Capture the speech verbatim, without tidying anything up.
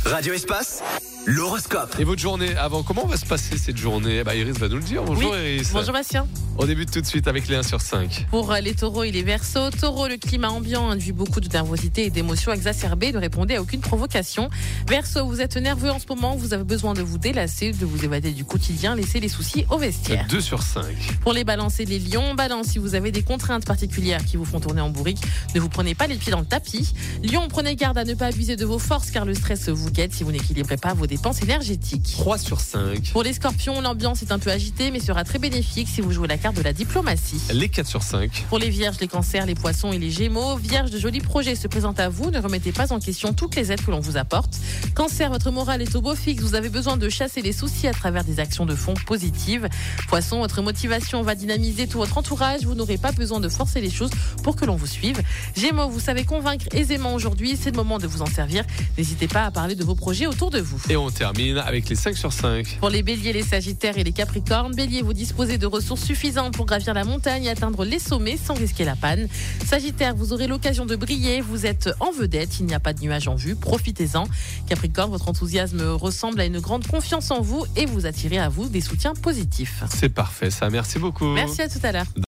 Radio Espace, l'horoscope. Et votre journée avant, comment va se passer cette journée? Eh ben, Iris va nous le dire. Bonjour oui. Iris. Bonjour Bastien. On débute tout de suite avec les un sur cinq. Pour les taureaux et les verseaux, taureau, le climat ambiant induit beaucoup de nervosité et d'émotions exacerbées. Ne répondez à aucune provocation. Verseau, vous êtes nerveux en ce moment, vous avez besoin de vous délasser, de vous évader du quotidien, laissez les soucis au vestiaire. deux sur cinq. Pour les balances et les lions, balance, si vous avez des contraintes particulières qui vous font tourner en bourrique, ne vous prenez pas les pieds dans le tapis. Lion, prenez garde à ne pas abuser de vos forces car le stress vous guette si vous n'équilibrez pas vos dépenses énergétiques. trois sur cinq. Pour les scorpions, l'ambiance est un peu agitée mais sera très bénéfique si vous jouez la carte de la diplomatie. Les quatre sur cinq. Pour les vierges, les cancers, les poissons et les gémeaux, vierges, de jolis projets se présentent à vous. Ne remettez pas en question toutes les aides que l'on vous apporte. Cancer, votre morale est au beau fixe. Vous avez besoin de chasser les soucis à travers des actions de fond positives. Poisson, votre motivation va dynamiser tout votre entourage. Vous n'aurez pas besoin de forcer les choses pour que l'on vous suive. Gémeaux, vous savez convaincre aisément aujourd'hui. C'est le moment de vous en servir. N'hésitez pas à parler de vos projets autour de vous. Et on termine avec les cinq sur cinq. Pour les béliers, les sagittaires et les capricornes, bélier, vous disposez de ressources suffisantes pour gravir la montagne et atteindre les sommets sans risquer la panne. Sagittaire, vous aurez l'occasion de briller, vous êtes en vedette, il n'y a pas de nuages en vue, profitez-en. Capricorne, votre enthousiasme ressemble à une grande confiance en vous et vous attirez à vous des soutiens positifs. C'est parfait ça, merci beaucoup. Merci, à tout à l'heure.